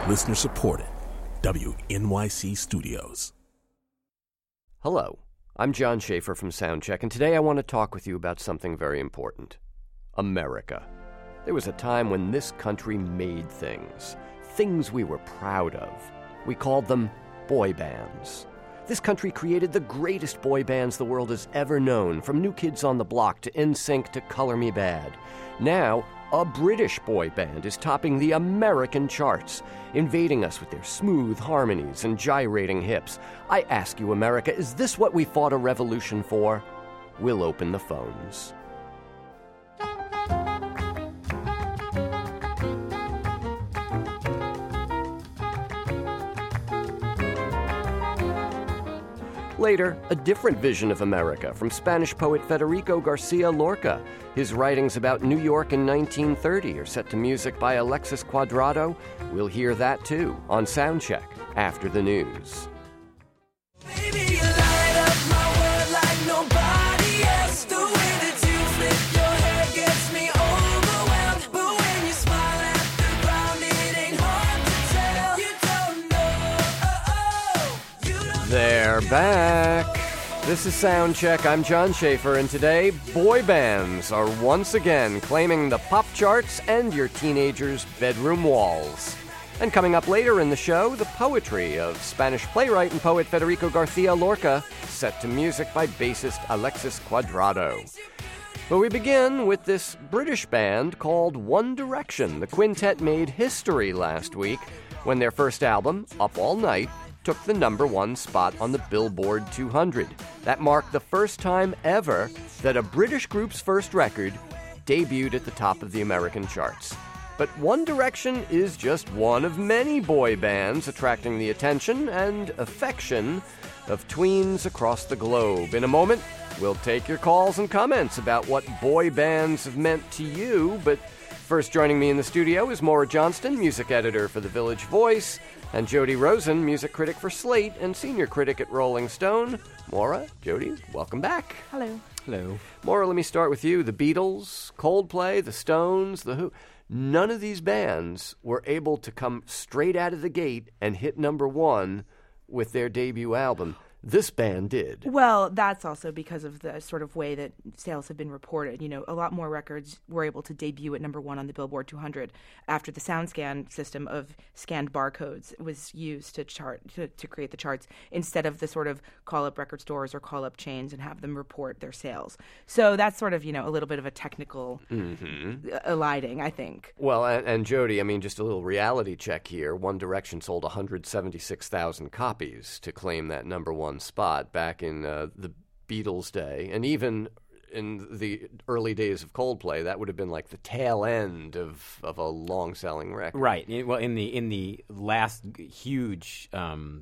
Listener supported. WNYC Studios. Hello, I'm John Schaefer from Soundcheck, and today I want to talk with you about something very important. America. There was a time when this country made things we were proud of. We called them boy bands. This country created the greatest boy bands the world has ever known, from New Kids on the Block to NSYNC to Color Me Badd. Now, a British boy band is topping the American charts, invading us with their smooth harmonies and gyrating hips. I ask you, America, is this what we fought a revolution for? We'll open the phones. Later, a different vision of America from Spanish poet Federico Garcia Lorca. His writings about New York in 1930 are set to music by Alexis Cuadrado. We'll hear that too on Soundcheck after the news. Baby, you light up my world like nobody else. The way that you flip your hair gets me overwhelmed. But when you smile at the ground, it ain't hard to tell. You don't know. They're back. This is Soundcheck. I'm John Schaefer, and today, boy bands are once again claiming the pop charts and your teenagers' bedroom walls. And coming up later in the show, the poetry of Spanish playwright and poet Federico Garcia Lorca, set to music by bassist Alexis Cuadrado. But we begin with this British band called One Direction. The quintet made history last week when their first album, Up All Night, took the #1 spot on the Billboard 200. That marked the first time ever that a British group's first record debuted at the top of the American charts. But One Direction is just one of many boy bands attracting the attention and affection of tweens across the globe. In a moment, we'll take your calls and comments about what boy bands have meant to you. But first joining me in the studio is Maura Johnston, music editor for The Village Voice, and Jody Rosen, music critic for Slate and senior critic at Rolling Stone. Maura, Jody, welcome back. Hello. Hello. Maura, let me start with you. The Beatles, Coldplay, the Stones, the Who. None of these bands were able to come straight out of the gate and hit #1 with their debut album. This band did. Well, that's also because of the sort of way that sales have been reported. You know, a lot more records were able to debut at #1 on the Billboard 200 after the SoundScan system of scanned barcodes was used to create the charts, instead of the sort of call up record stores or call up chains and have them report their sales. So that's sort of, a little bit of a technical eliding, I think. Well, and Jody, I mean, just a little reality check here. One Direction sold 176,000 copies to claim that #1 spot back in the Beatles' day, and even in the early days of Coldplay, that would have been like the tail end of a long-selling record. Right. Well, in the last huge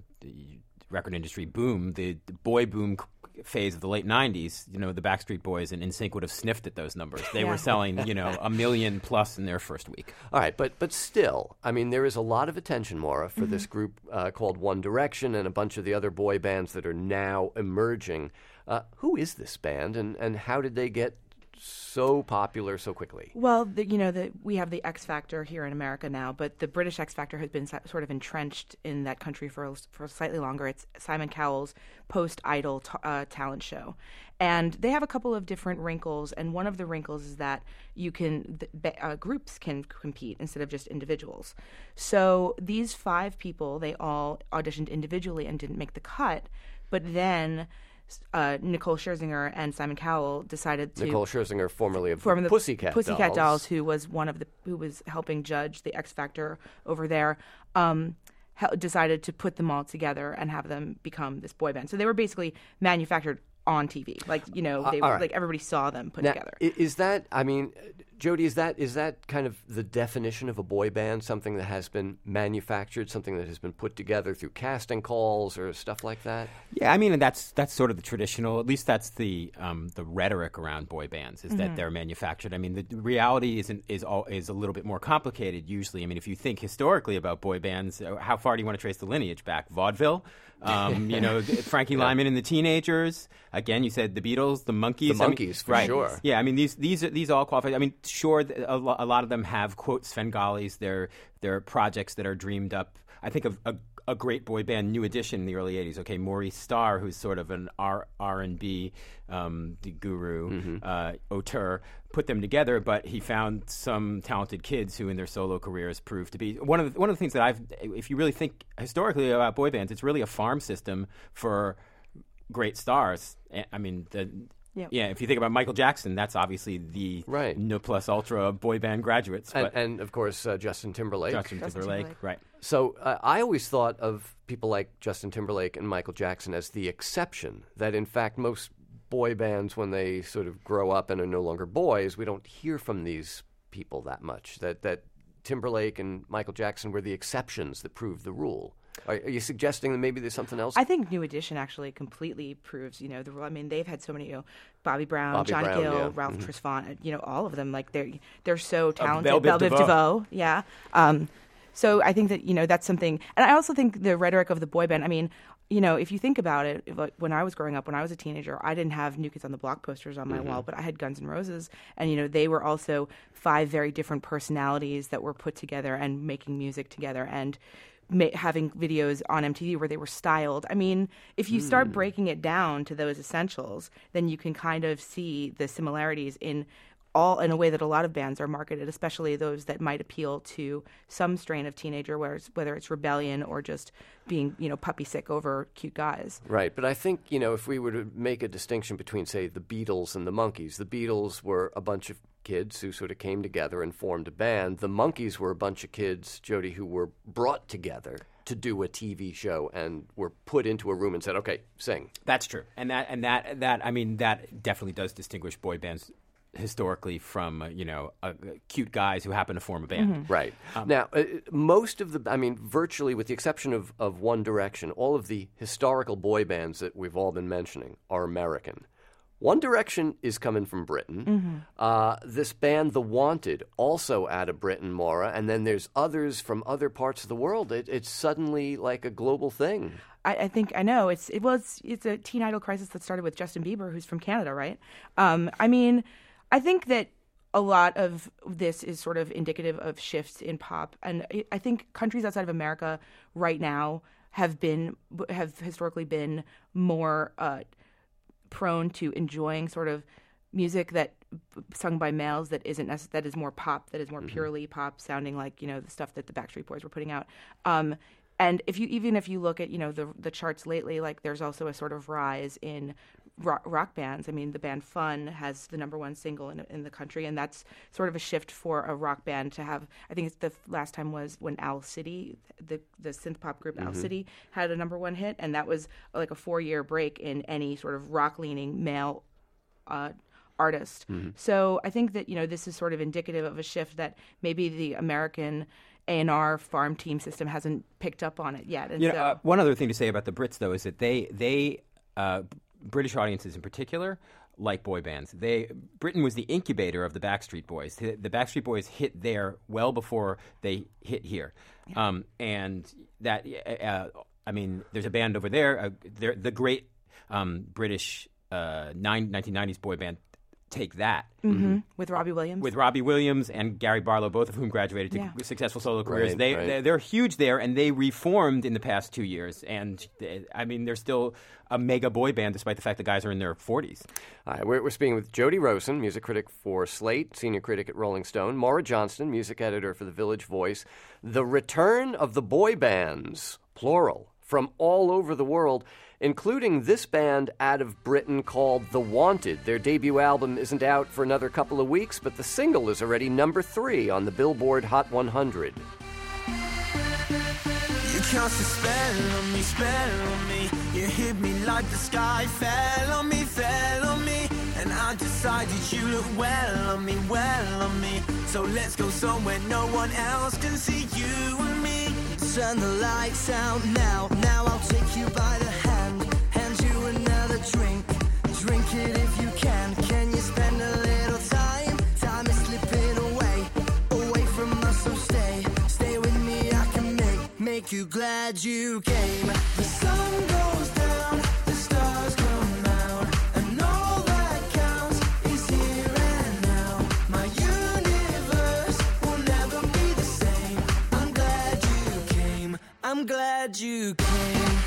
record industry boom, the boy boom phase of the late 90s, the Backstreet Boys and NSYNC would have sniffed at those numbers. They were selling, 1 million plus in their first week. All right, but still, I mean, there is a lot of attention, Maura, for this group called One Direction and a bunch of the other boy bands that are now emerging. Who is this band, and how did they get so popular so quickly? Well, we have the X Factor here in America now, but the British X Factor has been sort of entrenched in that country for slightly longer. It's Simon Cowell's post-Idol talent show. And they have a couple of different wrinkles, and one of the wrinkles is that groups can compete instead of just individuals. So these 5 people, they all auditioned individually and didn't make the cut, but then Nicole Scherzinger and Simon Cowell decided to... Nicole Scherzinger, formerly of the Pussycat Dolls, who was who was helping judge the X Factor over there, decided to put them all together and have them become this boy band. So they were basically manufactured on TV, like everybody saw them put together. Is that? I mean, Jody, is that kind of the definition of a boy band? Something that has been manufactured, something that has been put together through casting calls or stuff like that? Yeah, I mean, that's sort of the traditional. At least that's the rhetoric around boy bands is that they're manufactured. I mean, the reality is a little bit more complicated. Usually, I mean, if you think historically about boy bands, how far do you want to trace the lineage back? Vaudeville. Frankie Lyman and the Teenagers. Again, you said the Beatles, the Monkees. The Monkees, for right. sure. Yeah, I mean, these all qualify. I mean, sure a lot of them have, quote, Svengalis. They're projects that are dreamed up. I think of a great boy band, New Edition, in the early 80s. Okay, Maurice Starr, who's sort of an R&B guru, auteur, put them together, but he found some talented kids who in their solo careers proved to be one of the things that if you really think historically about boy bands, it's really a farm system for great stars. I mean, if you think about Michael Jackson, that's obviously the no plus ultra boy band graduates. And of course, Justin Timberlake. Justin Timberlake, right. So I always thought of people like Justin Timberlake and Michael Jackson as the exception, that in fact most boy bands, when they sort of grow up and are no longer boys, we don't hear from these people that much, that Timberlake and Michael Jackson were the exceptions that proved the rule. Are you suggesting that maybe there's something else? I think New Edition actually completely proves, the rule. I mean, they've had so many, Bobby Brown, Johnny Gill, Ralph Tresvant, all of them. Like they're so talented. Belle Biv DeVoe. Yeah. So I think that that's something, and I also think the rhetoric of the boy band. I mean, if you think about it, when I was growing up, when I was a teenager, I didn't have New Kids on the Block posters on my wall, but I had Guns N' Roses, and they were also 5 very different personalities that were put together and making music together and having videos on MTV where they were styled. I mean, if you start breaking it down to those essentials, then you can kind of see the similarities in a way that a lot of bands are marketed, especially those that might appeal to some strain of teenager, whether it's rebellion or just being, puppy sick over cute guys. Right, but I think, if we were to make a distinction between, say, the Beatles and the Monkees, the Beatles were a bunch of kids who sort of came together and formed a band. The Monkees were a bunch of kids, Jody, who were brought together to do a TV show and were put into a room and said, "Okay, sing." That's true, and that definitely does distinguish boy bands historically from cute guys who happen to form a band. Right. Now, most of virtually with the exception of One Direction, all of the historical boy bands that we've all been mentioning are American. One Direction is coming from Britain. This band, The Wanted, also out of Britain, Maura, and then there's others from other parts of the world. It's suddenly like a global thing. I think I know it's a teen idol crisis that started with Justin Bieber, who's from Canada, right? I think that a lot of this is sort of indicative of shifts in pop, and I think countries outside of America right now have historically been more prone to enjoying sort of music that sung by males that is more pop, that is more purely pop, sounding like the stuff that the Backstreet Boys were putting out. And if you look at the charts lately, like there's also a sort of rise in rock bands. I mean, the band Fun has the #1 single in the country, and that's sort of a shift for a rock band to have. I think it's the last time was when Owl City, the synth pop group Owl City, had a #1 hit, and that was like a 4-year break in any sort of rock leaning male artist. So I think that this is sort of indicative of a shift that maybe the American A&R farm team system hasn't picked up on it yet. And one other thing to say about the Brits, though, is that they British audiences in particular like boy bands. Britain was the incubator of the Backstreet Boys. The Backstreet Boys hit there well before they hit here. Yeah. And that, there's a band over there, the great British 1990s boy band, Take That. With Robbie Williams. With Robbie Williams and Gary Barlow, both of whom graduated to successful solo careers. They're huge there, and they reformed in the past 2 years. And, they're still a mega boy band, despite the fact the guys are in their 40s. We're speaking with Jody Rosen, music critic for Slate, senior critic at Rolling Stone, Maura Johnston, music editor for The Village Voice. The return of the boy bands, plural, from all over the world, including this band out of Britain called The Wanted. Their debut album isn't out for another couple of weeks, but the single is already #3 on the Billboard Hot 100. You cast a spell on me. You hit me like the sky fell on me. And I decided you look well on me. So let's go somewhere no one else can see you and me. Turn the lights out now. I'll take you by the hand you another drink. Drink it if you can. Can you spend a little time? Time is slipping away from us. So stay with me. I can make you glad you came. The sun goes down, the stars come out, and all that counts is here and now. My universe glad you came.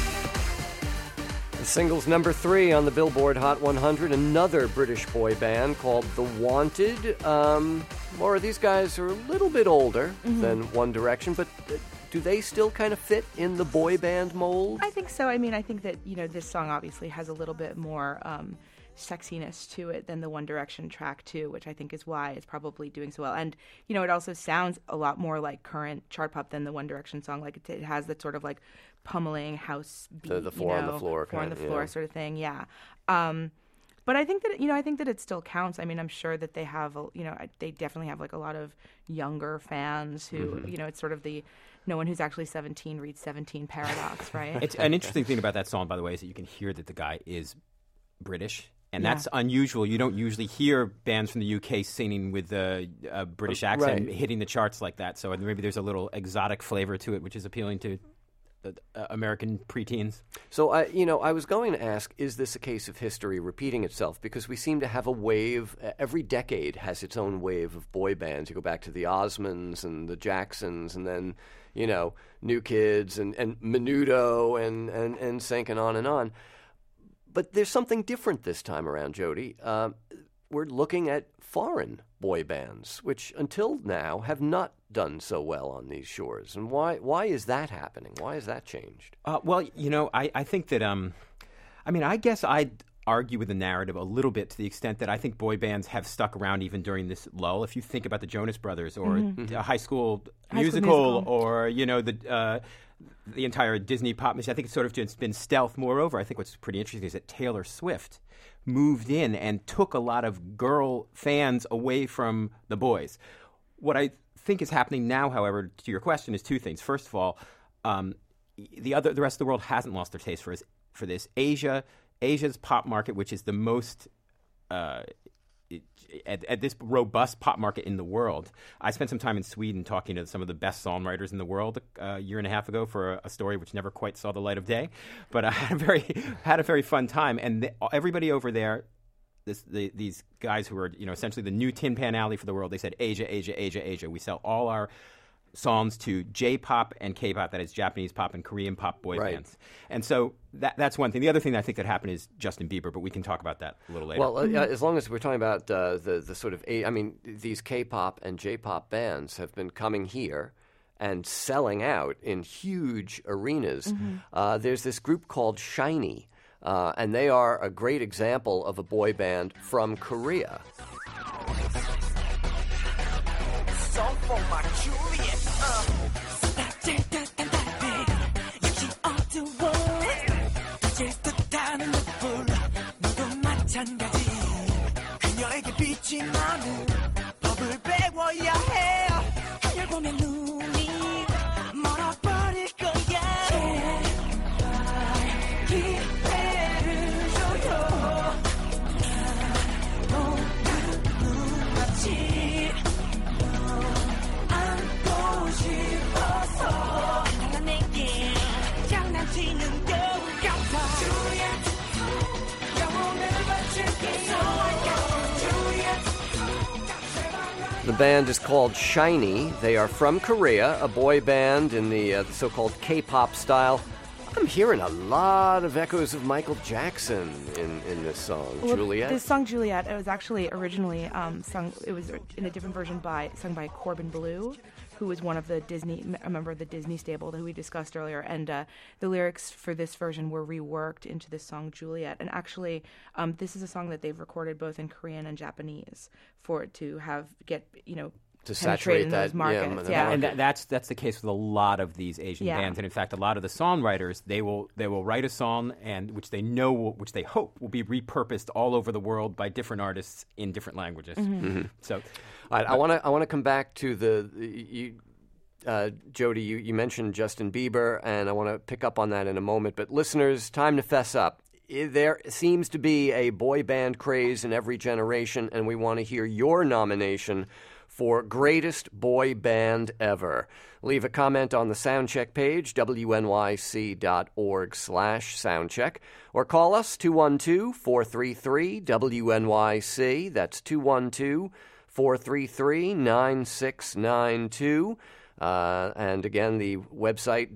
The single's number 3 on the Billboard Hot 100, another British boy band called The Wanted. Laura, these guys are a little bit older than One Direction, but do they still kind of fit in the boy band mold? I think so. I mean, I think that, this song obviously has a little bit more sexiness to it than the One Direction track 2, which I think is why it's probably doing so well. And, it also sounds a lot more like current chart pop than the One Direction song. Like, it has that sort of, like, pummeling house beat, the four on the floor four on the kind, floor yeah. sort of thing, yeah. But I think that it still counts. I mean, I'm sure that they have, they definitely have, like, a lot of younger fans who, it's sort of the no one who's actually 17 reads 17 paradox, right? It's an interesting thing about that song, by the way, is that you can hear that the guy is British. And Yeah. that's unusual. You don't usually hear bands from the UK singing with a British accent Right. hitting the charts like that. So maybe there's a little exotic flavor to it, which is appealing to American preteens. So, I was going to ask, is this a case of history repeating itself? Because we seem to have a wave, every decade has its own wave of boy bands. You go back to the Osmonds and the Jacksons, and then, New Kids and Menudo and Sync and on and on. But there's something different this time around, Jody. We're looking at foreign boy bands, which until now have not done so well on these shores. And why is that happening? Why has that changed? Well, I think that, I guess I'd argue with the narrative a little bit to the extent that I think boy bands have stuck around even during this lull. If you think about the Jonas Brothers or a High School Musical or, the entire Disney pop machine, I think it's sort of just been stealth. Moreover, I think what's pretty interesting is that Taylor Swift moved in and took a lot of girl fans away from the boys. What I think is happening now, however, to your question, is two things. First of all, the rest of the world hasn't lost their taste for this. Asia's pop market, which is the most at this robust pop market in the world. I spent some time in Sweden talking to some of the best songwriters in the world a year and a half ago for a story which never quite saw the light of day, but I had a very fun time. And everybody over there, these guys who are essentially the new Tin Pan Alley for the world, they said Asia, Asia, Asia, Asia. We sell all our songs to J-pop and K-pop, that is Japanese pop and Korean pop boy bands. And so that's one thing. The other thing that I think that happened is Justin Bieber, but we can talk about that a little later. Well, as long as we're talking about the sort of, these K-pop and J-pop bands have been coming here and selling out in huge arenas. There's this group called SHINee, and they are a great example of a boy band from Korea. Song for my Juliet. 역시 어두워. 다칠 듯한 눈불. 너도 마찬가지. 그녀에게 빛이 나는 법을 배워야 해. 그녀를 보면 눈이 멀어버릴 거야. 제발 기회를 줘요. 모두 눈맞이. The band is called SHINee. They are from Korea, a boy band in the so-called K-pop style. I'm hearing a lot of echoes of Michael Jackson in this song, Well, Juliet. This song, Juliet, it was actually originally sung. It was in a different version sung by Corbin Bleu, who was a member of the Disney stable that we discussed earlier. And the lyrics for this version were reworked into this song, Juliet. And actually, this is a song that they've recorded both in Korean and Japanese for it to to penetrate saturate in that those markets. the Yeah. market. And that's the case with a lot of these Asian Yeah. bands, and in fact, a lot of the songwriters they will write a song which they hope will be repurposed all over the world by different artists in different languages. So, I want to come back to Jody. You mentioned Justin Bieber, and I want to pick up on that in a moment. But listeners, time to fess up. There seems to be a boy band craze in every generation, and we want to hear your nomination for Greatest Boy Band Ever. Leave a comment on the Soundcheck page, wnyc.org/soundcheck, or call us 212-433-WNYC. That's 212-433-9692. And again, the website,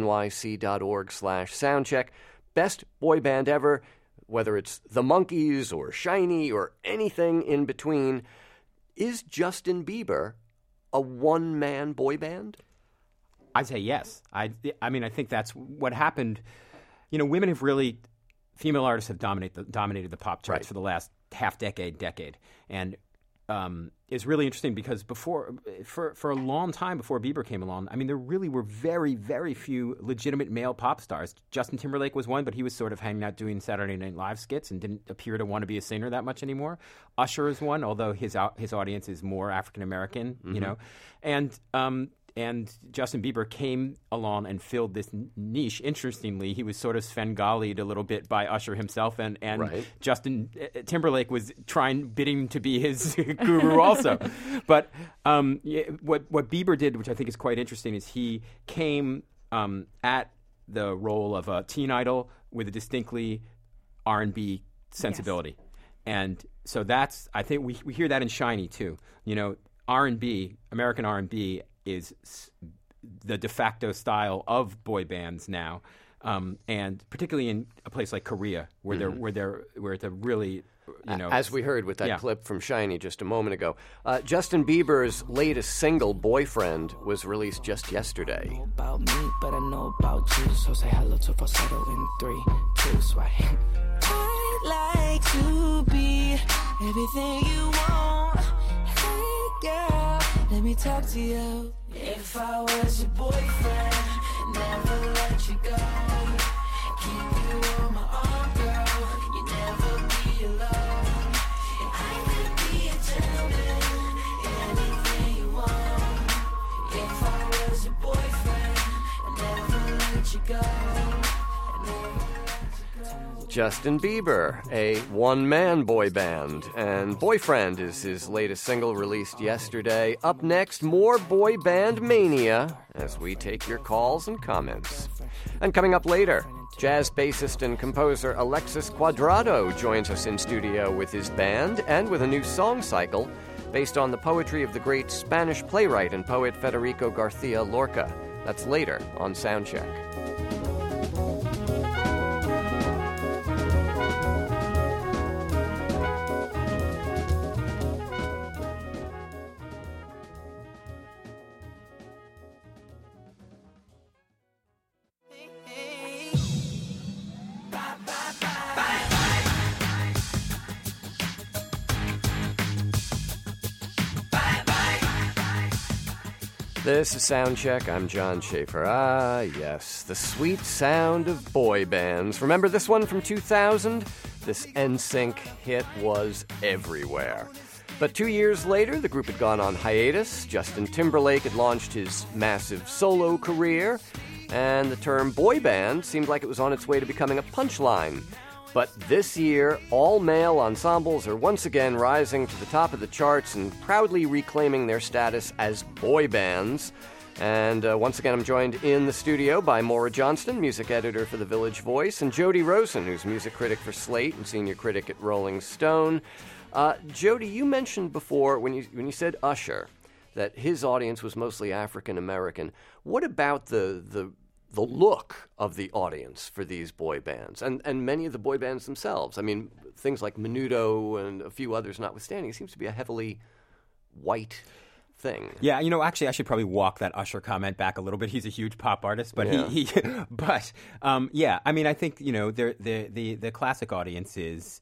wnyc.org/soundcheck. Best boy band ever, whether it's the Monkees or Shiny or anything in between. Is Justin Bieber a one-man boy band? I'd say yes. I mean, I think that's what happened. You know, female artists have dominated the pop charts for the last decade. And it's really interesting because for a long time before Bieber came along, I mean, there really were very, very few legitimate male pop stars. Justin Timberlake was one, but he was sort of hanging out doing Saturday Night Live skits and didn't appear to want to be a singer that much anymore. Usher is one, although his audience is more African American, you know, and Justin Bieber came along and filled this niche. Interestingly, he was sort of Svengali'd a little bit by Usher himself, and Right. Justin Timberlake was bidding to be his guru also. But what Bieber did, which I think is quite interesting, is he came at the role of a teen idol with a distinctly R&B sensibility. And so that's, I think we hear that in Shiny too. You know, R&B, American R&B, is the de facto style of boy bands now, and particularly in a place like Korea, where they're really, you know, as we heard with that clip from Shiny just a moment ago. Justin Bieber's latest single, "Boyfriend," was released just yesterday. About me, but I know about you. So say hello to falsetto in 3, 2, sway. I'd like to be everything you want. Hey girl, let me talk to you. If I was your boyfriend, never let you go. Keep you on my arm, girl. You never be alone. I could be a gentleman, anything you want. If I was your boyfriend, never let you go. Justin Bieber, a one-man boy band, and "Boyfriend" is his latest single released yesterday. Up next, more boy band mania as we take your calls and comments. And coming up later, jazz bassist and composer Alexis Cuadrado joins us in studio with his band and with a new song cycle based on the poetry of the great Spanish playwright and poet Federico Garcia Lorca. That's later on Soundcheck. This is Soundcheck. I'm John Schaefer. Ah, yes, the sweet sound of boy bands. Remember this one from 2000? This NSYNC hit was everywhere. But 2 years later, the group had gone on hiatus. Justin Timberlake had launched his massive solo career, and the term boy band seemed like it was on its way to becoming a punchline. But this year, all-male ensembles are once again rising to the top of the charts and proudly reclaiming their status as boy bands. And once again, I'm joined in the studio by Maura Johnston, music editor for The Village Voice, and Jody Rosen, who's music critic for Slate and senior critic at Rolling Stone. Jody, you mentioned before, when you said Usher, that his audience was mostly African-American. What about the look of the audience for these boy bands and many of the boy bands themselves? I mean, things like Menudo and a few others notwithstanding, it seems to be a heavily white thing. Yeah, you know, actually, I should probably walk that Usher comment back a little bit. He's a huge pop artist, but yeah, I mean, I think, you know, the classic audience is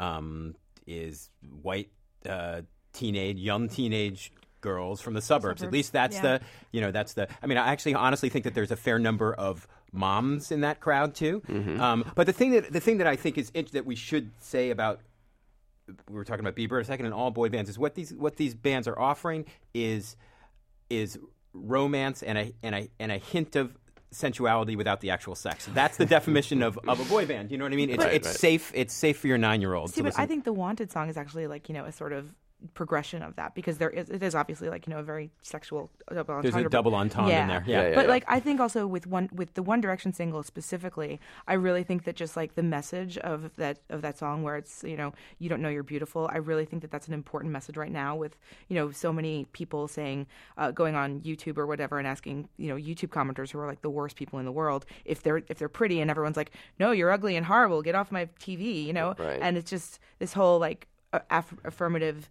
white young teenage girls from the suburbs. At least that's I mean, I actually honestly think that there's a fair number of moms in that crowd too. Mm-hmm. But the thing that I think is that we should say about, we were talking about Bieber a second, and all boy bands, is what these bands are offering is romance and a hint of sensuality without the actual sex. That's the definition of a boy band. You know what I mean? It's safe. It's safe for your 9-year-old. See, but I think the Wanted song is actually like, you know, a sort of progression of that, because it is obviously like, a very sexual double entendre. There's a double entendre in there. Yeah. But like I think also with the One Direction single specifically, I really think that just like the message of that song where it's, you don't know you're beautiful, I really think that that's an important message right now with, so many people saying, going on YouTube or whatever and asking, YouTube commenters who are like the worst people in the world if they're pretty, and everyone's like, no, you're ugly and horrible, get off my TV, Right. And it's just this whole like affirmative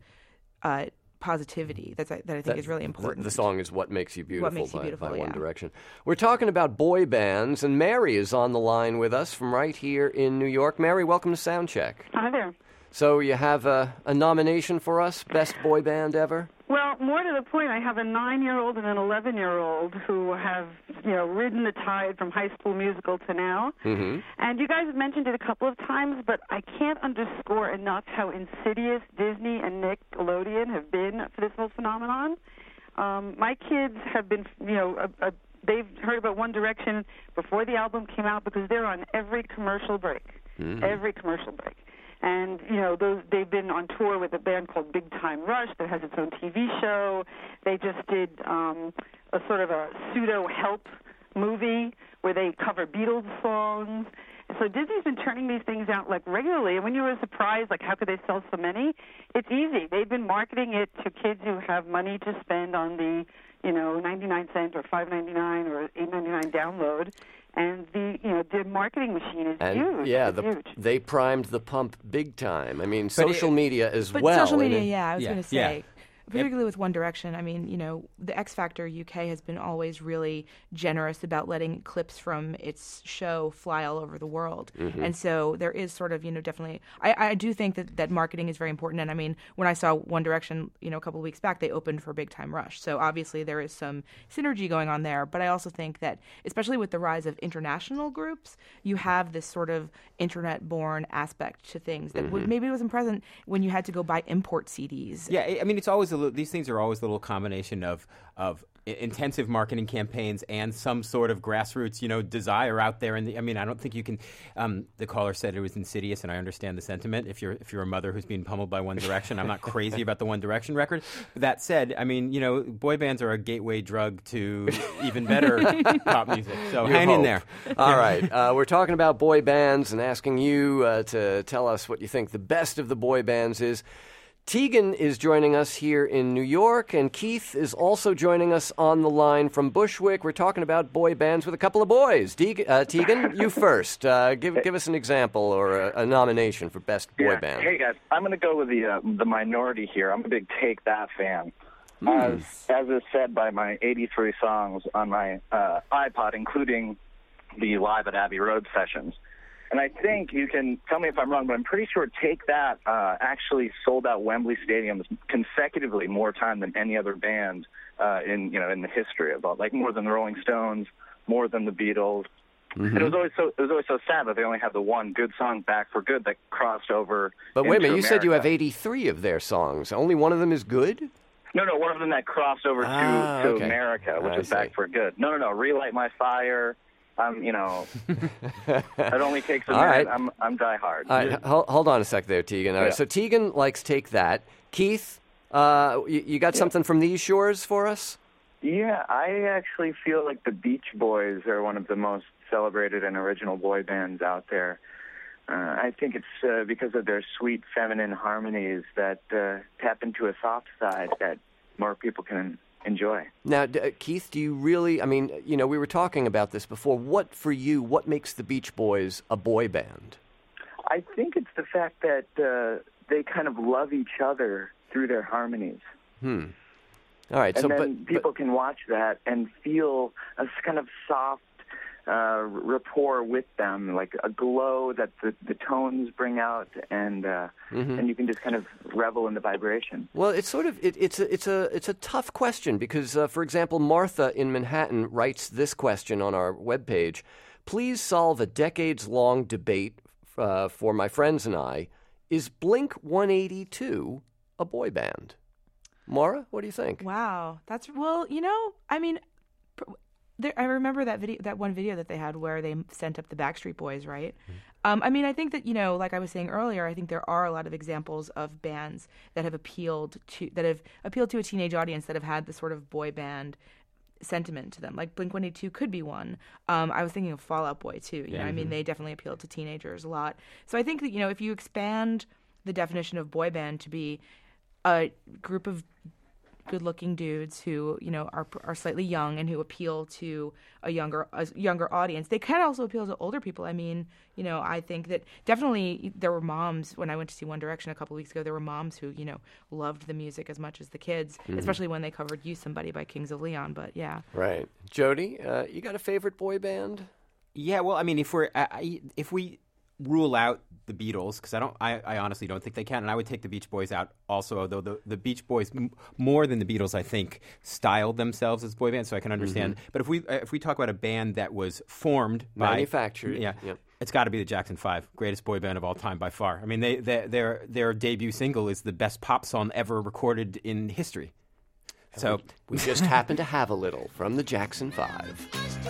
positivity that I think is really important. The song is What Makes You Beautiful, What Makes You Beautiful, by One yeah. Direction. We're talking about boy bands, and Mary is on the line with us from right here in New York. Mary, welcome to Soundcheck. Hi there. So you have a nomination for us, Best Boy Band Ever? Well, more to the point, I have a 9-year-old and an 11-year-old who have, ridden the tide from High School Musical to now. Mm-hmm. And you guys have mentioned it a couple of times, but I can't underscore enough how insidious Disney and Nickelodeon have been for this whole phenomenon. My kids have been, they've heard about One Direction before the album came out because they're on every commercial break. Mm-hmm. Every commercial break. And, they've been on tour with a band called Big Time Rush that has its own TV show. They just did a sort of a pseudo-help movie where they cover Beatles songs. And so Disney's been turning these things out, like, regularly. And when you were surprised, like, how could they sell so many? It's easy. They've been marketing it to kids who have money to spend on the, 99-cent or $5.99 or $8.99 download. And the marketing machine is huge. Yeah, it's huge. they primed the pump big time. I mean, social media as But well. social media, and I was yeah, going to say, yeah. particularly with One Direction, I mean, the X Factor UK has been always really generous about letting clips from its show fly all over the world. Mm-hmm. And so there is sort of, definitely, I do think that marketing is very important. And I mean, when I saw One Direction, a couple of weeks back, they opened for Big Time Rush. So obviously there is some synergy going on there. But I also think that, especially with the rise of international groups, you have this sort of internet-born aspect to things that maybe wasn't present when you had to go buy import CDs. Yeah, I mean, it's always these things are always a little combination of intensive marketing campaigns and some sort of grassroots, desire out there. And I don't think you can. The caller said it was insidious, and I understand the sentiment. If you're a mother who's being pummeled by One Direction, I'm not crazy about the One Direction record. That said, boy bands are a gateway drug to even better pop music. So hang in there. All right, we're talking about boy bands and asking you to tell us what you think the best of the boy bands is. Tegan is joining us here in New York, and Keith is also joining us on the line from Bushwick. We're talking about boy bands with a couple of boys. Tegan, you first. Give us an example or a nomination for best boy band. Hey guys, I'm going to go with the minority here. I'm a big Take That fan. As is said by my 83 songs on my iPod, including the Live at Abbey Road sessions. And I think you can tell me if I'm wrong, but I'm pretty sure Take That actually sold out Wembley Stadium consecutively more time than any other band in the history of all, like more than the Rolling Stones, more than the Beatles. Mm-hmm. And it was always so sad that they only had the one good song, Back for Good, that crossed over. But wait a minute, you said you have America. 83 of their songs. Only one of them is good? No, one of them that crossed over to okay. America, which I is Back see. for Good. No, Relight My Fire. It only takes a All minute. right. I'm Die Hard. All right, hold on a sec there, Tegan. All right, Yeah. so Tegan likes Take That. Keith, you got something from these shores for us? Yeah, I actually feel like the Beach Boys are one of the most celebrated and original boy bands out there. I think it's because of their sweet feminine harmonies that tap into a soft side that more people can enjoy. Now, Keith, do you really, we were talking about this before. What makes the Beach Boys a boy band? I think it's the fact that they kind of love each other through their harmonies. All right, And so then people can watch that and feel a kind of soft rapport with them, like a glow that the tones bring out, and you can just kind of revel in the vibration. well, it's sort of it's a tough question because, for example, Martha in Manhattan writes this question on our webpage: please solve a decades-long debate for my friends and I. Is Blink-182 a boy band? Maura, what do you think? Wow, that's I remember that one video that they had where they sent up the Backstreet Boys, right? I mean, I think that, like I was saying earlier, I think there are a lot of examples of bands that have appealed to a teenage audience that have had the sort of boy band sentiment to them. Like Blink-182 could be one. I was thinking of Fall Out Boy too. I mean, they definitely appealed to teenagers a lot. So I think that, if you expand the definition of boy band to be a group of good-looking dudes who, are slightly young and who appeal to a younger audience. They can also appeal to older people. I mean, I think that definitely there were moms when I went to see One Direction a couple of weeks ago. There were moms who, loved the music as much as the kids, especially when they covered "You Somebody" by Kings of Leon. But yeah, Right, Jody, you got a favorite boy band? Yeah, well, I mean, if we rule out the Beatles, because I honestly don't think they can, and I would take the Beach Boys out also, although the Beach Boys, more than the Beatles, I think, styled themselves as boy bands, so I can understand. But if we talk about a band that was formed Manufactured. Yeah. Yep. It's got to be the Jackson 5, greatest boy band of all time by far. I mean, their debut single is the best pop song ever recorded in history. So We just happen to have a little from the Jackson 5.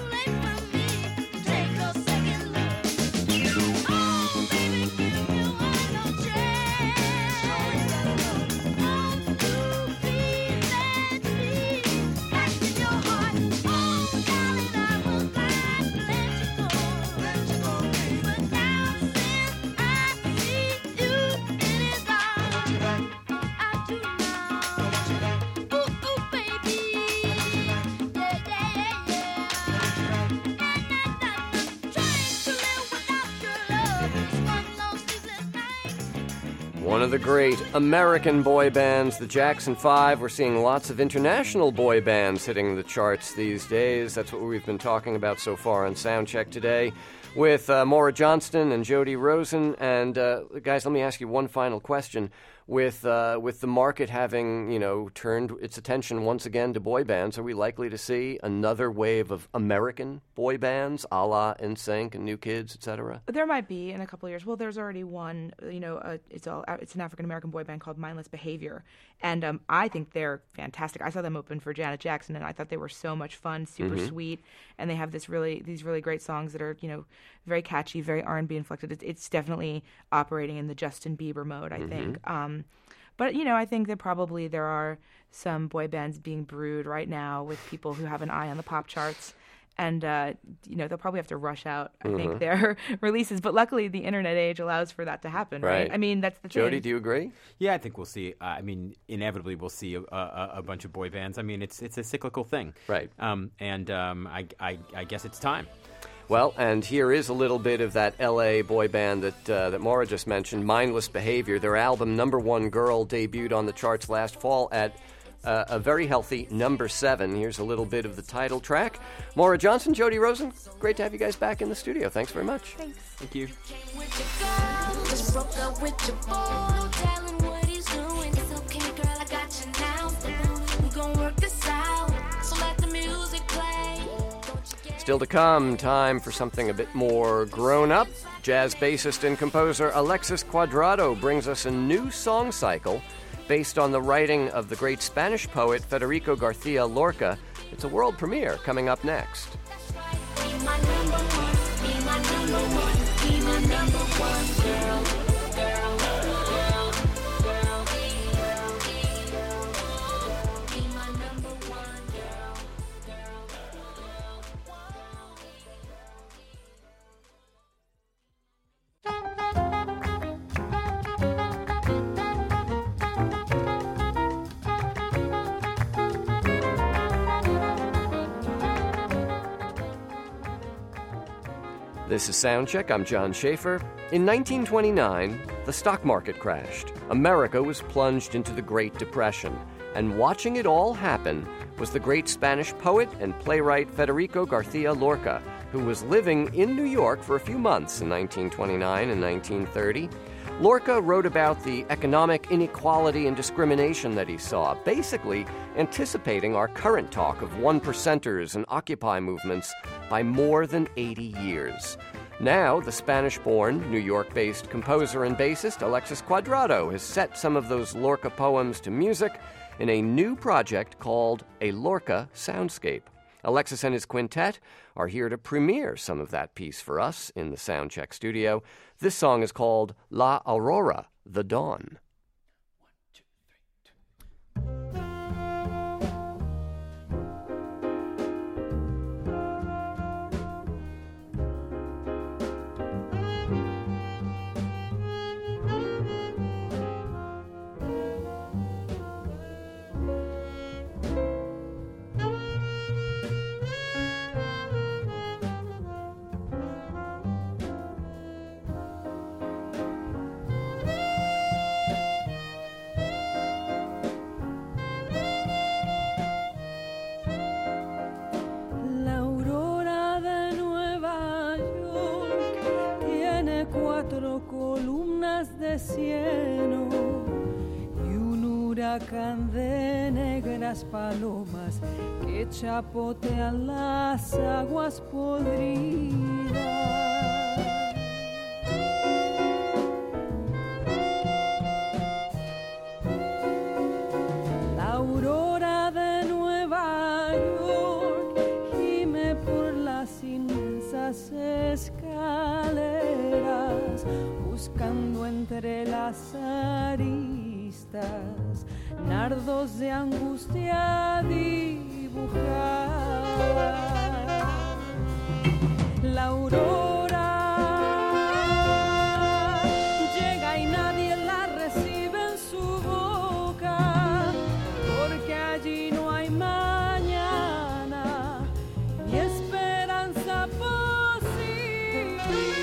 One of the great American boy bands, the Jackson 5. We're seeing lots of international boy bands hitting the charts these days. That's what we've been talking about so far on Soundcheck today with Maura Johnston and Jody Rosen. And guys, let me ask you one final question. With the market having, turned its attention once again to boy bands, are we likely to see another wave of American boy bands, a la NSYNC and New Kids, etc.? there might be in a couple of years. Well, there's already one. It's an African American boy band called Mindless Behavior, and I think they're fantastic. I saw them open for Janet Jackson, and I thought they were so much fun, super sweet, and they have these really great songs that are very catchy, very R&B inflected. It's definitely operating in the Justin Bieber mode, I think. But I think that probably there are some boy bands being brewed right now with people who have an eye on the pop charts. And, they'll probably have to rush out, I think, their releases. But luckily, the internet age allows for that to happen, right? I mean, that's the thing. Jody, do you agree? yeah, I think we'll see. Inevitably, we'll see a bunch of boy bands. I mean, it's a cyclical thing, Right. I guess it's time. Well, and here is a little bit of that L.A. boy band that Maura just mentioned, Mindless Behavior. Their album, Number One Girl, debuted on the charts last fall at a very healthy number 7. Here's a little bit of the title track. Maura Johnson, Jody Rosen, great to have you guys back in the studio. Thanks very much. Thank you. With your girl, just broke up with your boy. Tell him what he's doing. It's okay, girl, I got you now. We gon' work this out. So let the music play. Still to come, time for something a bit more grown up. Jazz bassist and composer Alexis Cuadrado brings us a new song cycle based on the writing of the great Spanish poet Federico Garcia Lorca. It's a world premiere coming up next. Be my number one, be my number one, be my number one girl, girl, girl, girl, be my number one girl, This is Soundcheck. I'm John Schaefer. In 1929, the stock market crashed. America was plunged into the Great Depression. And watching it all happen was the great Spanish poet and playwright Federico Garcia Lorca, who was living in New York for a few months in 1929 and 1930. Lorca wrote about the economic inequality and discrimination that he saw, basically anticipating our current talk of one-percenters and Occupy movements by more than 80 years. Now, the Spanish-born, New York-based composer and bassist Alexis Cuadrado has set some of those Lorca poems to music in a new project called A Lorca Soundscape. Alexis and his quintet are here to premiere some of that piece for us in the Soundcheck studio. This song is called La Aurora, the Dawn. Columnas de cieno y un huracán de negras palomas que chapotean las aguas podridas. La aurora de Nueva York gime por las inmensas escaleras, buscando entre las aristas nardos de angustia dibujar. La aurora llega y nadie la recibe en su boca, porque allí no hay mañana ni esperanza posible.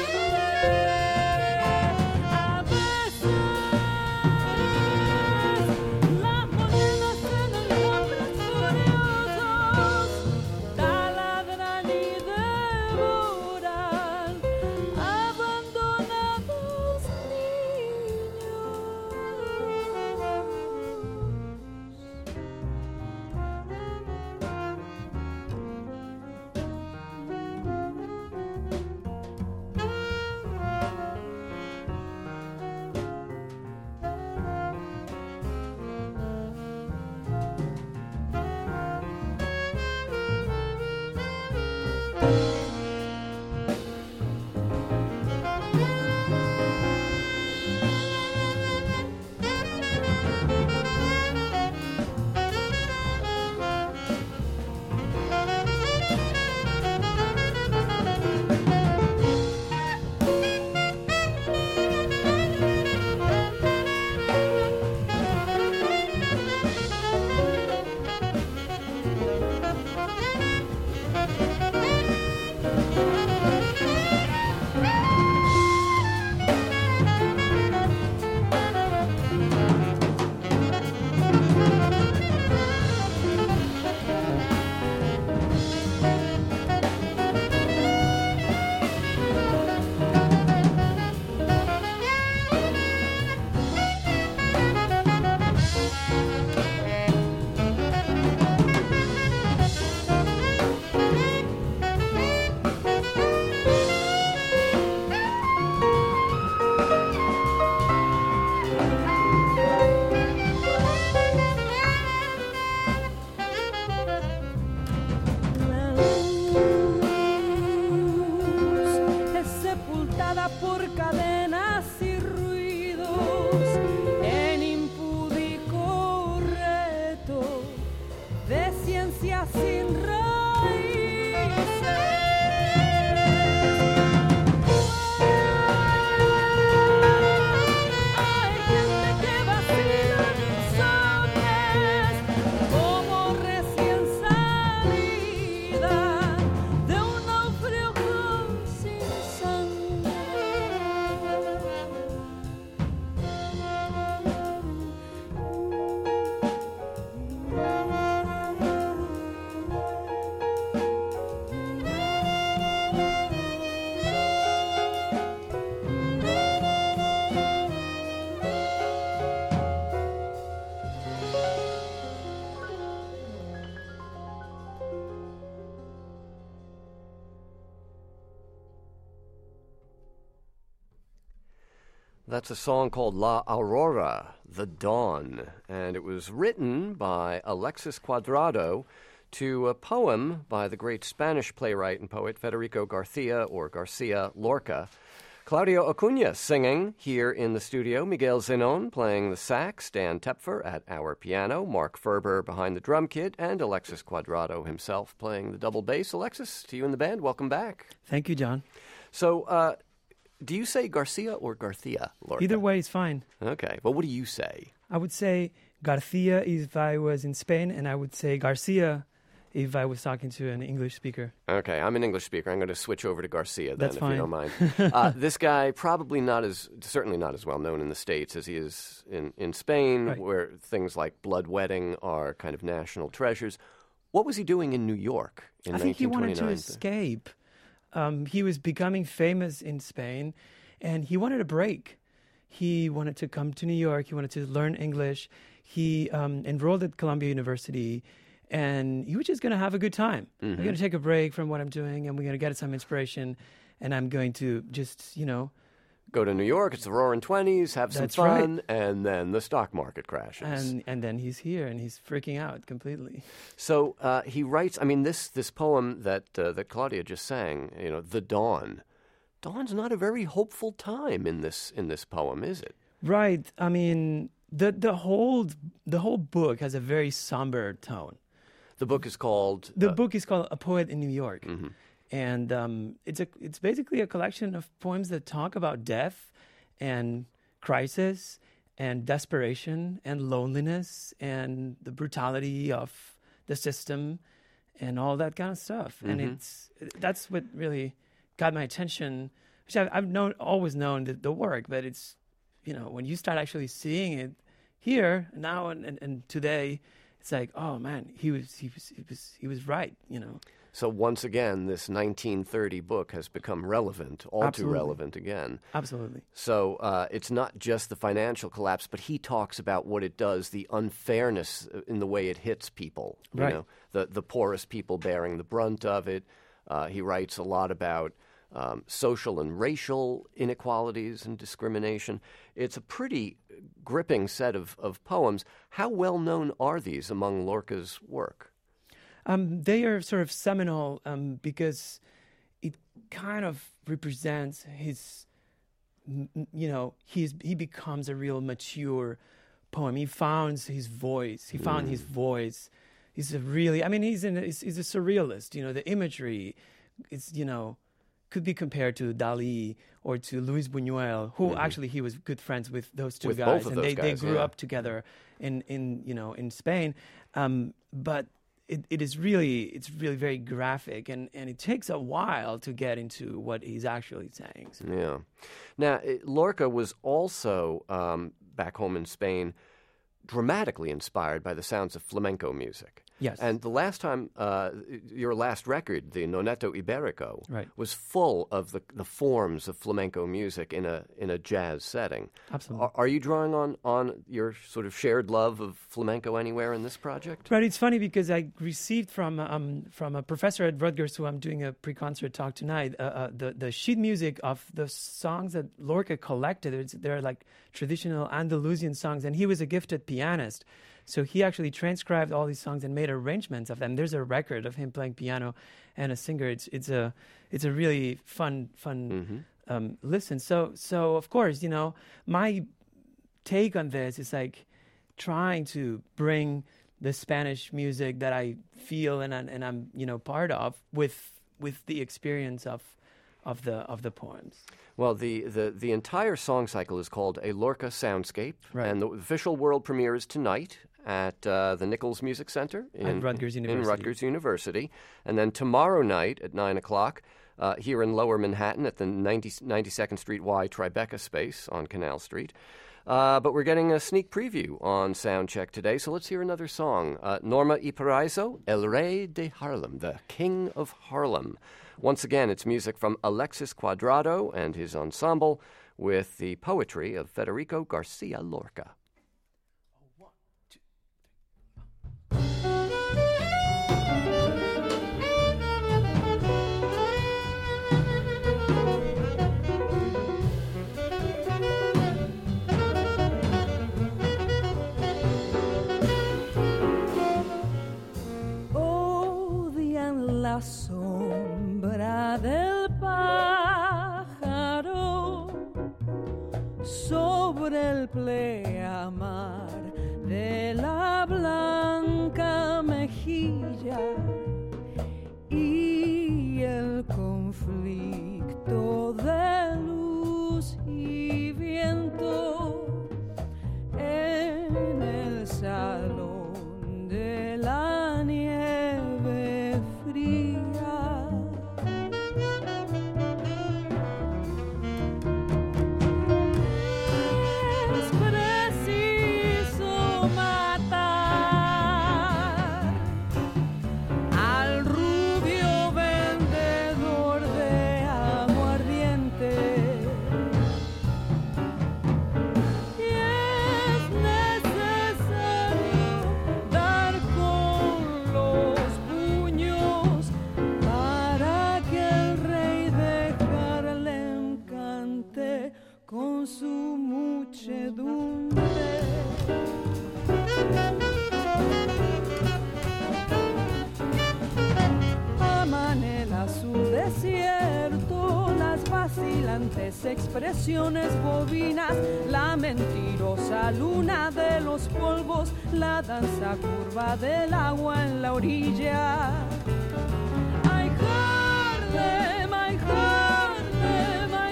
That's a song called La Aurora, the Dawn, and it was written by Alexis Cuadrado to a poem by the great Spanish playwright and poet Federico Garcia Lorca. Claudio Acuna singing here in the studio, Miguel Zenon playing the sax, Dan Tepfer at our piano, Mark Ferber behind the drum kit, and Alexis Cuadrado himself playing the double bass. Alexis, to you and the band, welcome back. Thank you, John. So, do you say Garcia or Garcia, Lorca? Either way is fine. Okay, well, what do you say? I would say Garcia if I was in Spain, and I would say Garcia if I was talking to an English speaker. Okay, I'm an English speaker. I'm going to switch over to Garcia then, That's if fine. you don't mind. This guy probably certainly not as well known in the States as he is in Spain, Right. where things like Blood Wedding are kind of national treasures. What was he doing in New York in 1929? I think he wanted to escape. He was becoming famous in Spain, and he wanted a break. He wanted to come to New York. He wanted to learn English. He enrolled at Columbia University, and he was just going to have a good time. I'm going to take a break from what I'm doing, and we're going to get some inspiration, and I'm going to just, Go to New York, it's the roaring 20s, have some That's fun, and then the stock market crashes. and then he's here, and he's freaking out completely. So he writes, this poem that Claudia just sang, The Dawn. Dawn's not a very hopeful time in this poem, is it? Right. I mean, the whole book has a very somber tone. The book is called... The book is called A Poet in New York. And it's basically a collection of poems that talk about death and crisis and desperation and loneliness and the brutality of the system and all that kind of stuff. And that's what really got my attention. Which I've always known the work, but it's, when you start actually seeing it here now and today, it's like, oh man, he was right, So once again, this 1930 book has become relevant, all Absolutely. too relevant again. Absolutely. So it's not just the financial collapse, but he talks about what it does, the unfairness in the way it hits people. Right. The poorest people bearing the brunt of it. He writes a lot about social and racial inequalities and discrimination. It's a pretty gripping set of poems. How well known are these among Lorca's work? They are sort of seminal because it kind of represents his, he becomes a real mature poem. He found his voice. He's a really, he's a surrealist. The imagery is, could be compared to Dali or to Luis Buñuel, who actually he was good friends with those two With guys, both of and those they guys, grew yeah. up together in Spain. But it's really very graphic, and it takes a while to get into what he's actually saying. So. Yeah. Now, Lorca was also, back home in Spain, dramatically inspired by the sounds of flamenco music. Yes. And the last time, your last record, the Noneto Iberico, Right. was full of the forms of flamenco music in a jazz setting. Absolutely. Are you drawing on your sort of shared love of flamenco anywhere in this project? Right, it's funny because I received from a professor at Rutgers, who I'm doing a pre-concert talk tonight, the sheet music of the songs that Lorca collected. They're like traditional Andalusian songs, and he was a gifted pianist. So he actually transcribed all these songs and made arrangements of them. There's a record of him playing piano and a singer. It's a really fun listen. So of course, my take on this is like trying to bring the Spanish music that I feel and I'm part of with the experience of the poems. Well, the entire song cycle is called A Lorca Soundscape, Right. and the official world premiere is tonight at the Nichols Music Center At Rutgers University. In Rutgers University. And then tomorrow night at 9 o'clock here in Lower Manhattan at the 92nd Street Y Tribeca space on Canal Street. But we're getting a sneak preview on Soundcheck today, so let's hear another song. Norma y Paraiso, El Rey de Harlem, the King of Harlem. Once again, it's music from Alexis Cuadrado and his ensemble with the poetry of Federico Garcia Lorca. Oh, la sombra del pájaro sobre el pleamar de la blanca mejilla y el conflicto de luz y viento en el salón de la nieve fría. Es preciso matar al rubio vendedor de aguardiente. Y es necesario dar con los puños para que el rey de Harlem cante con su muchedumbre. Aman el azul desierto, las vacilantes expresiones bovinas, la mentirosa luna de los polvos, la danza curva del agua en la orilla. Ay, Harlem, ay, Harlem, ay,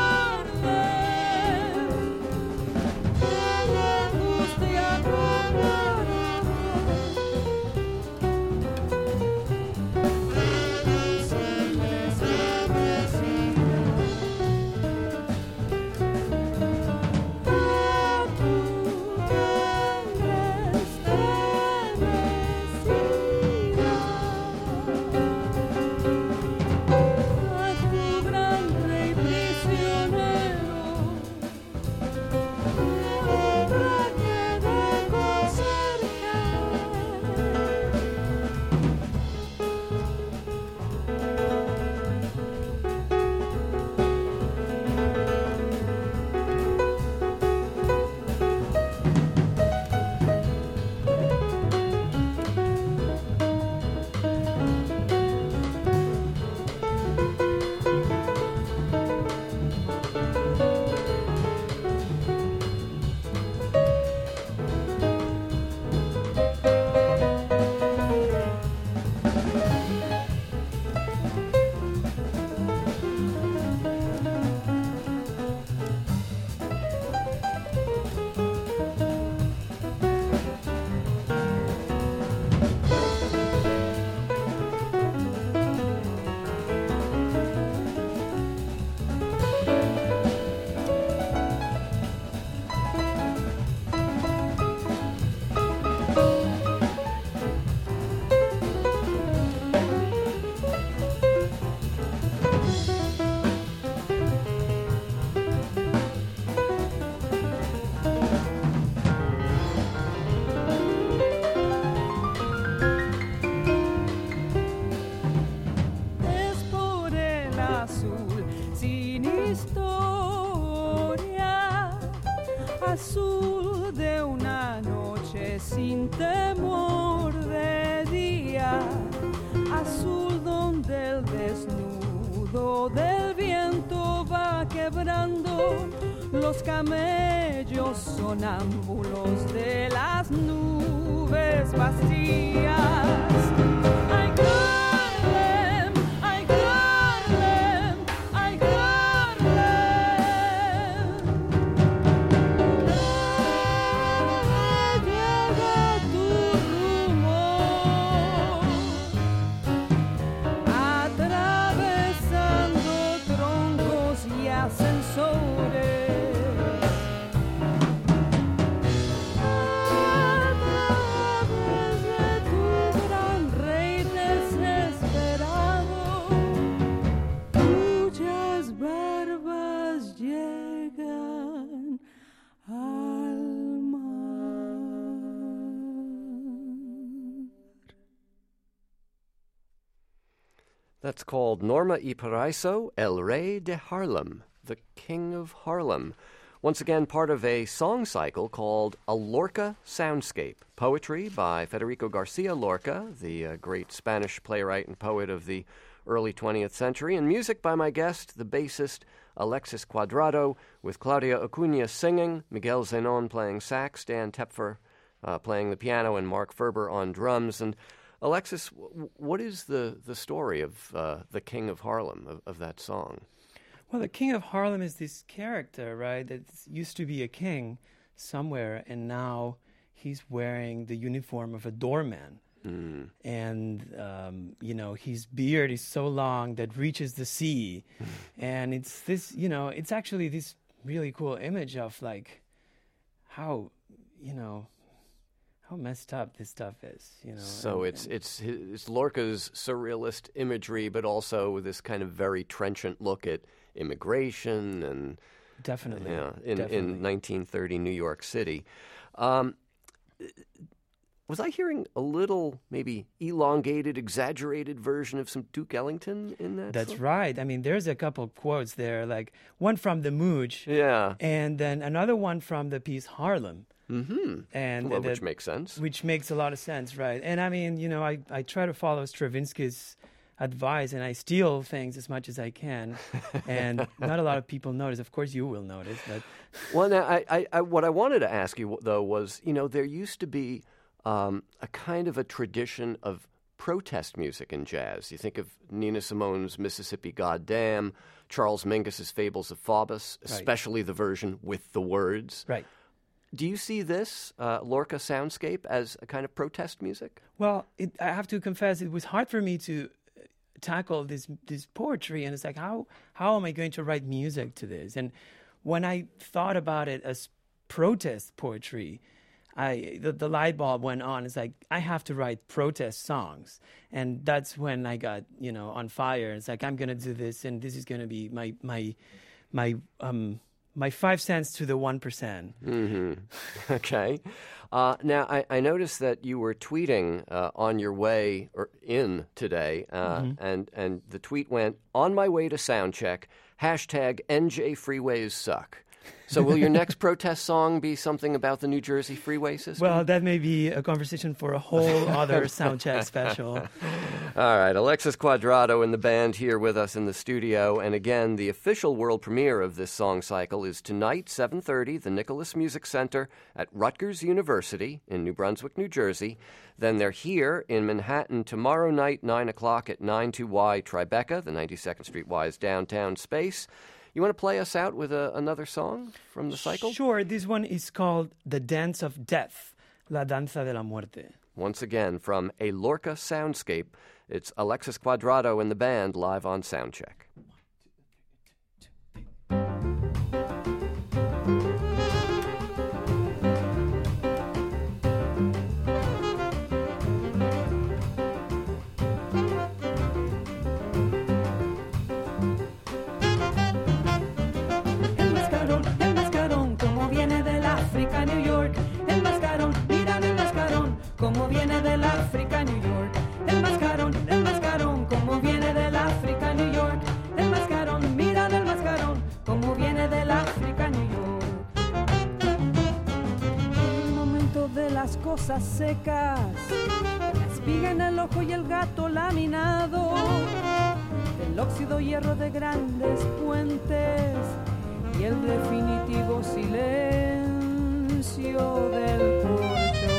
Harlem. Que la angustia azul de una noche sin temor de día, azul donde el desnudo del viento va quebrando los camellos sonámbulos de las nubes vacías. Ay, Harlem, ay, Harlem, ay, Harlem. Llega tu rumor, atravesando troncos y ascensores. That's called Norma y Paraiso, El Rey de Harlem, the King of Harlem, once again part of a song cycle called A Lorca Soundscape. Poetry by Federico Garcia Lorca, the great Spanish playwright and poet of the early 20th century, and music by my guest, the bassist Alexis Cuadrado, with Claudia Acuna singing, Miguel Zenon playing sax, Dan Tepfer playing the piano, and Mark Ferber on drums. And Alexis, what is the story of the King of Harlem, of that song? Well, the King of Harlem is this character, right, that used to be a king somewhere, and now he's wearing the uniform of a doorman. Mm. And, his beard is so long that reaches the sea. And it's this, it's actually this really cool image of, like, how messed up this stuff is, So it's Lorca's surrealist imagery, but also this kind of very trenchant look at immigration and definitely in 1930 New York City. Was I hearing a little maybe elongated, exaggerated version of some Duke Ellington in that? That's song? right. I mean, there's a couple quotes there, like one from the Mooch, and then another one from the piece Harlem. Mm-hmm. And which makes sense. Which makes a lot of sense, right? And I mean, I try to follow Stravinsky's advice, and I steal things as much as I can, and not a lot of people notice. Of course, you will notice, but well, now I what I wanted to ask you though was, there used to be a kind of a tradition of protest music in jazz. You think of Nina Simone's Mississippi Goddam, Charles Mingus's Fables of Faubus, especially the version with the words. Right. Do you see this Lorca soundscape as a kind of protest music? Well, I have to confess, it was hard for me to tackle this poetry, and it's like, how am I going to write music to this? And when I thought about it as protest poetry, the light bulb went on. It's like, I have to write protest songs. And that's when I got, on fire. It's like, I'm going to do this, and this is going to be my 5 cents to the 1%. Mm-hmm. Okay. Now, I noticed that you were tweeting on your way or in today, and the tweet went, "On my way to soundcheck, hashtag NJ freeways suck." So will your next protest song be something about the New Jersey freeway system? Well, that may be a conversation for a whole other soundcheck special. All right, Alexis Cuadrado and the band here with us in the studio. And again, the official world premiere of this song cycle is tonight, 7:30, the Nicholas Music Center at Rutgers University in New Brunswick, New Jersey. Then they're here in Manhattan tomorrow night, 9 o'clock at 92Y Tribeca, the 92nd Street Y's downtown space. You want to play us out with another song from the cycle? Sure. This one is called The Dance of Death, La Danza de la Muerte. Once again, from a Lorca soundscape, it's Alexis Cuadrado and the band live on Soundcheck. Como viene del África, New York. El mascarón, como viene del África, New York. El mascarón, mira del mascarón, como viene del África, New York. El momento de las cosas secas, la espiga en el ojo y el gato laminado, el óxido hierro de grandes puentes y el definitivo silencio del corcho.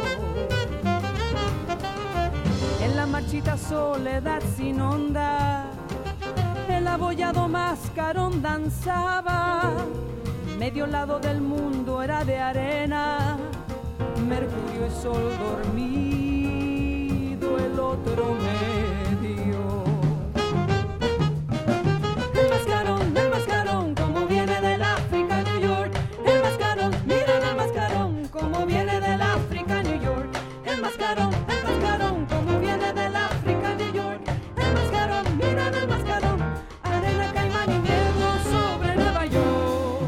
En la marchita soledad sin onda, el abollado mascarón danzaba. Medio lado del mundo era de arena, Mercurio y Sol dormido, el otro medio. El mascarón, como viene del África, New York. El mascarón, mira el mascarón, como viene del África, New York. El mascarón, como viene del África, New York. El mascarón, mira el mascarón, arena, caimán y miedo sobre Nueva York.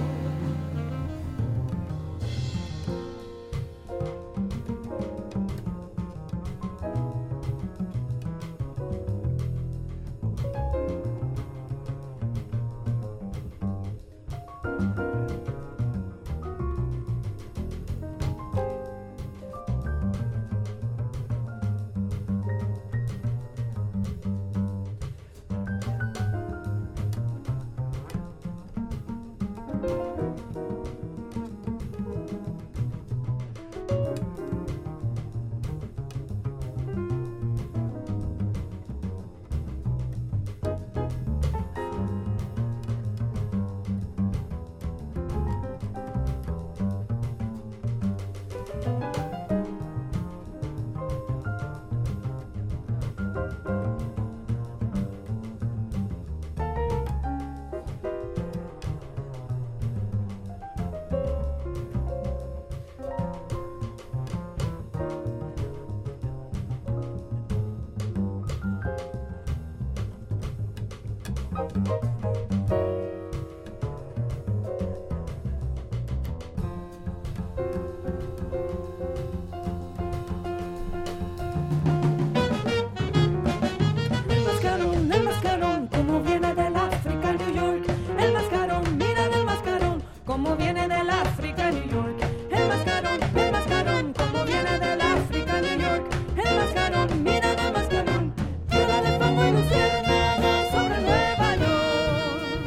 El mascarón, como viene del África, New York. El mascarón, mira del mascarón, como viene del África, New York. El mascarón, como viene del África, New York. El mascarón, mira del mascarón, tierra de fango y luciérnagas sobre Nueva York.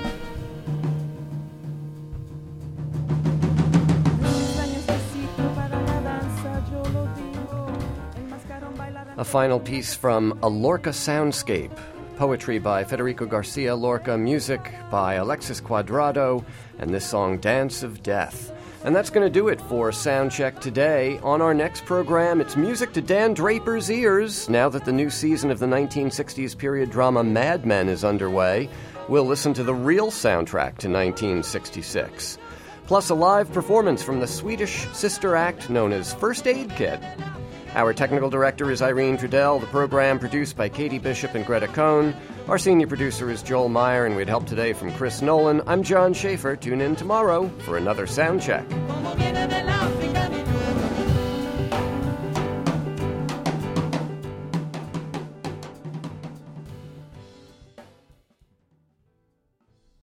Los años necesito para la danza, yo lo digo. El mascarón bailará. A final piece from A Lorca Soundscape. Poetry by Federico Garcia Lorca, music by Alexis Cuadrado, and this song, Dance of Death. And that's going to do it for Soundcheck today. On our next program, it's music to Dan Draper's ears. Now that the new season of the 1960s period drama Mad Men is underway, we'll listen to the real soundtrack to 1966. Plus a live performance from the Swedish sister act known as First Aid Kit. Our technical director is Irene Trudell. The program produced by Katie Bishop and Greta Cohn. Our senior producer is Joel Meyer, and we had help today from Chris Nolan. I'm John Schaefer. Tune in tomorrow for another Soundcheck. Como viene